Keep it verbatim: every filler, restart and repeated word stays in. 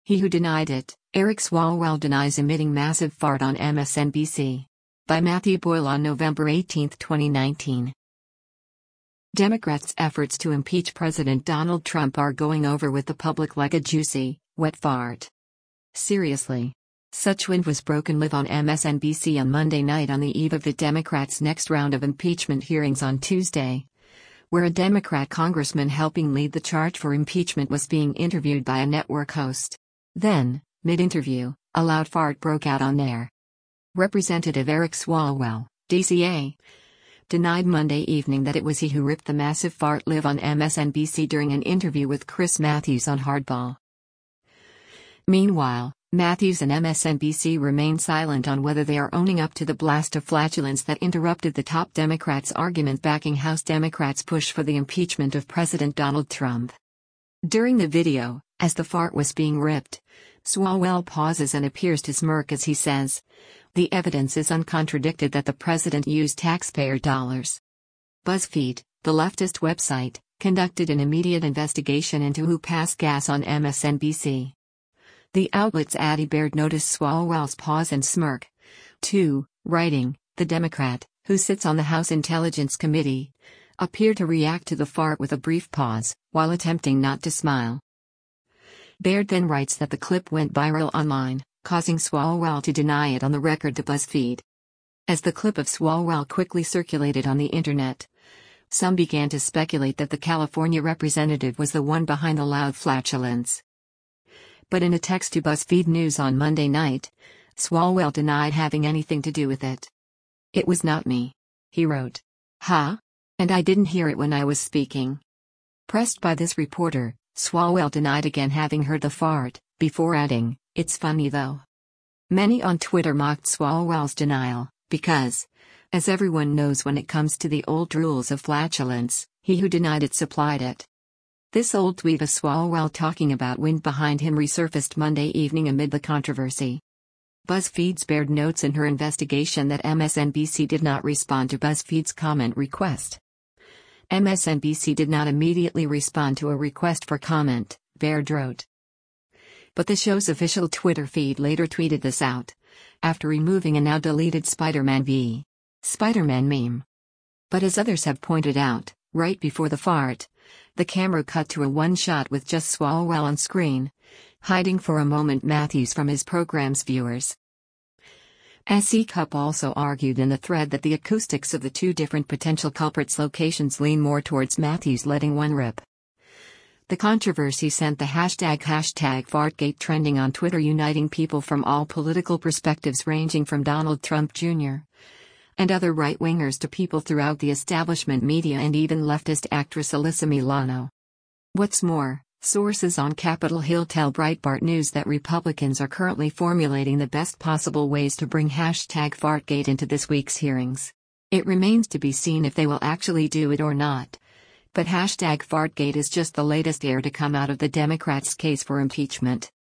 He who denied it, Eric Swalwell denies emitting massive fart on M S N B C. By Matthew Boyle on November eighteenth, twenty nineteen. Democrats' efforts to impeach President Donald Trump are going over with the public like a juicy, wet fart. Seriously. Such wind was broken live on M S N B C on Monday night on the eve of the Democrats' next round of impeachment hearings on Tuesday, where a Democrat congressman helping lead the charge for impeachment was being interviewed by a network host. Then, mid-interview, a loud fart broke out on air. Representative Eric Swalwell, D C A, denied Monday evening that it was he who ripped the massive fart live on M S N B C during an interview with Chris Matthews on Hardball. Meanwhile, Matthews and M S N B C remain silent on whether they are owning up to the blast of flatulence that interrupted the top Democrats' argument backing House Democrats' push for the impeachment of President Donald Trump. During the video, as the fart was being ripped, Swalwell pauses and appears to smirk as he says, "The evidence is uncontradicted that the president used taxpayer dollars." BuzzFeed, the leftist website, conducted an immediate investigation into who passed gas on M S N B C. The outlet's Addie Baird noticed Swalwell's pause and smirk, too, writing, "The Democrat, who sits on the House Intelligence Committee, appeared to react to the fart with a brief pause, while attempting not to smile." Baird then writes that the clip went viral online, causing Swalwell to deny it on the record to BuzzFeed. As the clip of Swalwell quickly circulated on the internet, some began to speculate that the California representative was the one behind the loud flatulence. But in a text to BuzzFeed News on Monday night, Swalwell denied having anything to do with it. "It was not me," he wrote. "Huh? And I didn't hear it when I was speaking." Pressed by this reporter, Swalwell denied again having heard the fart, before adding, "It's funny though." Many on Twitter mocked Swalwell's denial, because, as everyone knows when it comes to the old rules of flatulence, he who denied it supplied it. This old tweet of Swalwell talking about wind behind him resurfaced Monday evening amid the controversy. BuzzFeed's Baird notes in her investigation that M S N B C did not respond to BuzzFeed's comment request. M S N B C did not immediately respond to a request for comment, Baird wrote. But the show's official Twitter feed later tweeted this out, after removing a now deleted Spider-Man v. Spider-Man meme. But as others have pointed out, right before the fart, the camera cut to a one-shot with just Swalwell on screen, hiding for a moment Matthews from his program's viewers. S E Cup also argued in the thread that the acoustics of the two different potential culprits' locations lean more towards Matthews letting one rip. The controversy sent the hashtag hashtag Fartgate trending on Twitter, uniting people from all political perspectives ranging from Donald Trump Junior and other right-wingers to people throughout the establishment media and even leftist actress Alyssa Milano. What's more, sources on Capitol Hill tell Breitbart News that Republicans are currently formulating the best possible ways to bring hashtag Fartgate into this week's hearings. It remains to be seen if they will actually do it or not. But hashtag Fartgate is just the latest heir to come out of the Democrats' case for impeachment.